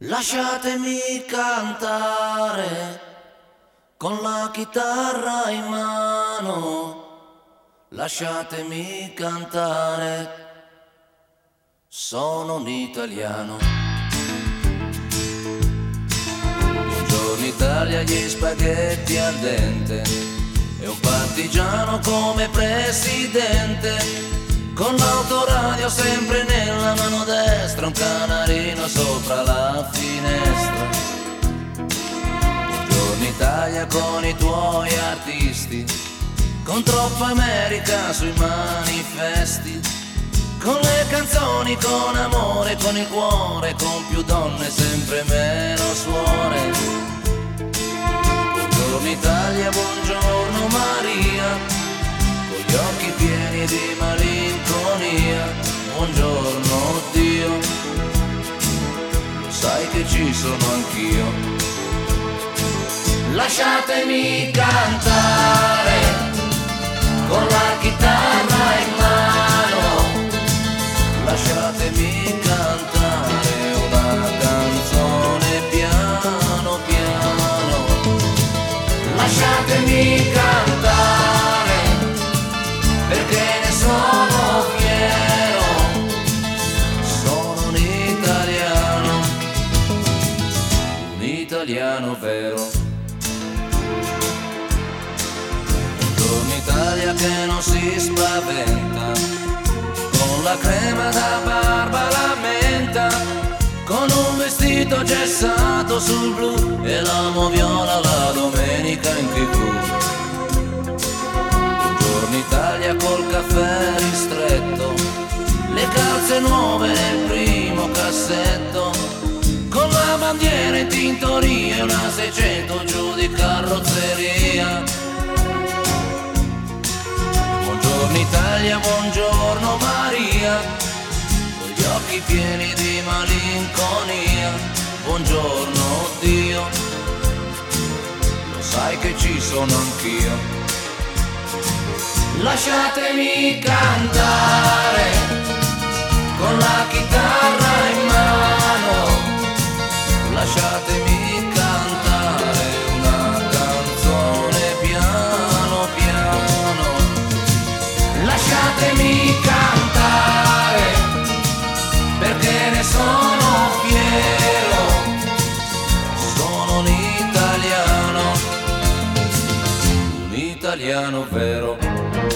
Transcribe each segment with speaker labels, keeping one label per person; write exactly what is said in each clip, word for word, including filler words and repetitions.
Speaker 1: Lasciatemi cantare con la chitarra in mano, lasciatemi cantare, sono un italiano. Buongiorno Italia, gli spaghetti al dente e un partigiano come presidente, con l'autoradio sempre nella mano destra, un canarino sopra la finestra. Buongiorno Italia con i tuoi artisti, con troppa America sui manifesti, con le canzoni, con amore, con il cuore, con più donne, sempre meno suore. Buongiorno Italia, buongiorno Maria, con gli occhi pieni di malinconia, buongiorno Dio, lo sai che ci sono anch'io. Lasciatemi cantare con la chitarra in mano, lasciatemi cantare una canzone piano piano, lasciatemi cantare perché ne sono fiero, sono un italiano, un italiano vero. Buongiorno Italia che non si spaventa, con la crema da barba la menta, con un vestito gessato sul blu e l'amo viola la domenica in tv. Buongiorno Italia col caffè ristretto, le calze nuove nel primo cassetto, con la bandiera in tintoria e una seicento giù di carrozzeria. Buongiorno Italia, buongiorno Maria, con gli occhi pieni di malinconia, buongiorno Dio, lo sai che ci sono anch'io. Lasciatemi cantare con la chitarra in mano, lasciatemi cantare una canzone piano piano, lasciatemi cantare perché ne sono fiero, sono un italiano, un italiano vero.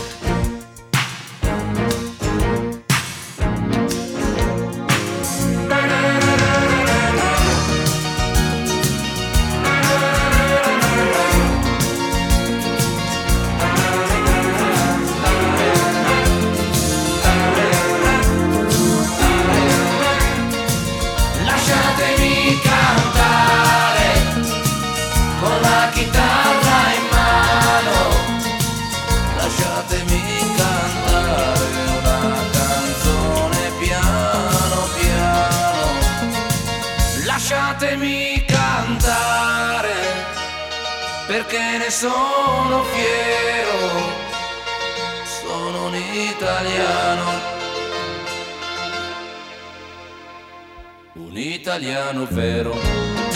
Speaker 1: Lasciatemi cantare con la chitarra in mano, lasciatemi cantare una canzone piano piano, lasciatemi cantare perché ne sono fiero, sono un italiano, un italiano vero.